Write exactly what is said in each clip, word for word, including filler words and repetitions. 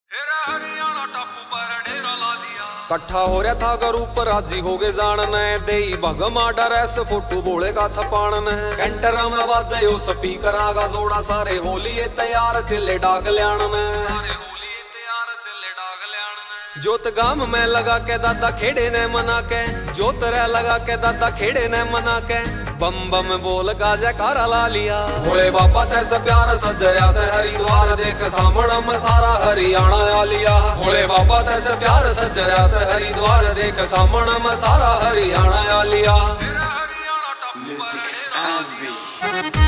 हरियाणा टापू पर डेरा ला लिया। कट्ठा हो रहा था घर ऊपर राजी हो गए जान ने दे भगमा डर ऐसे फोटो बोले का छपान ने कैंटरा में बाजे यो स्पीकर आगा जोड़ा सारे होली तैयार चिल्ले डाक लियान ने सारे होली तैयार चले डाग ल्याण ने। जोत गाम में लगा के दादा खेड़े ने मना के जोत रे लगा के दादा खेड़े ने मना के बम बम बोल गाजा कारा ला लिया। भोले बाबा तैसे प्यार सजरिया से हरिद्वार देख सामण में सारा हरियाणा आ लिया। भोले बाबा तैसे प्यार सजरिया से हरिद्वार देख सामण में सारा हरियाणा आ लिया। मेरा हरियाणा टापू पर डेरा ला लिया।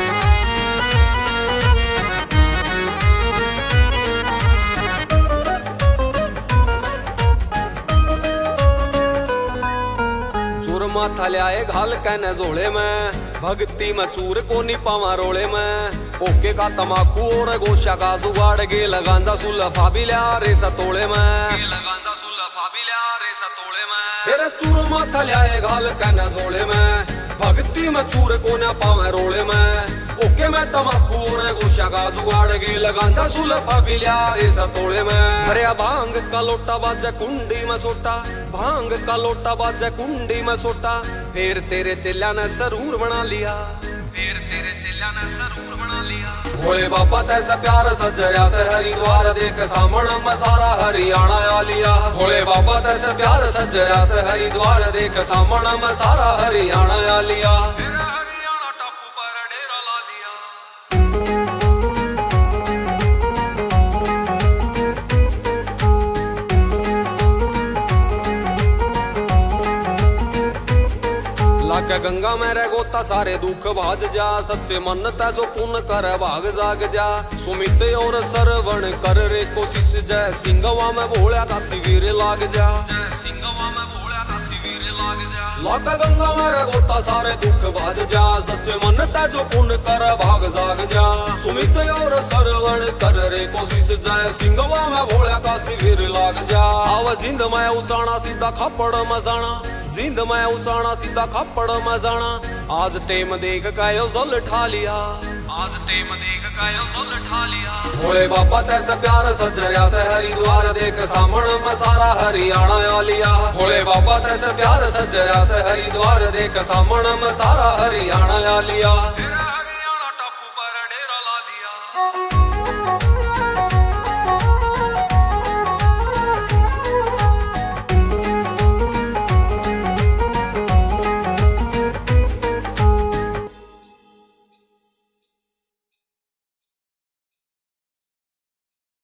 माथा लियाए घाल कहने जोड़े में भक्ति में चूर को नी पावा रोड़े में कोके का तमाकू और गोशा का जुगाड़ गे लगांजा सुलफा भी लिया रे सतोड़े में लगांजा सुलफा भी लिया रे सतोड़े में। फिर चूर माथा लियाए घाल कहने जोड़े में भक्ति में चूर को न पावे रोड़े में ओके में तमाकू और गोशा का जुगाड़ गे लगांजा सुलफा भी लिया रे सतोड़े में। भरिया भांग का लोटा बाजे कुंडी में सोटा भांग का लोटा बाजे कुंडी में सोटा फिर तेरे चेला ने सरूर बना लिया फिर तेरे चेला ने सरूर बना लिया। भोले बाबा तैसा प्यार सजरिया से हरिद्वार देख सामण में सारा हरियाणा आ लिया। भोले बाबा तैसा प्यार सजरिया से हरिद्वार देख सामण में सारा हरियाणा आ लिया। मेरा हरियाणा टापू पर डेरा ला लिया। लागे गंगा में रह गोता सारे दुख भाज जा सच्चे मन्नता जो पुण्य कर भाग जाग जा सुमित और सरवण कर रे कोशिश जय सिंगवा में भोला का शिविर लाग जा जय सिंगवा में भोला का शिविर लाग जा। लागे गंगा में रह गोता सारे दुख भाज जा सच्चे मन्नता जो पुण्य कर भाग जाग जा सुमित और सरवण कर रे कोशिश जय सिंगवा में भोला का शिविर लाग जा। आव जिंद में उचाना सीधा खपड़ मजाना जिंद में उचाना सीधा खपड़ मजाना आज टेम देख कायो जल ठा लिया आज टेम देख कायो जल ठा लिया। भोले बाबा तैसे प्यार सजरिया से हरिद्वार देख सामण में सारा हरियाणा आ लिया। भोले बाबा तैसे प्यार सजरिया से हरिद्वार देख सामण में सारा हरियाणा आ लिया।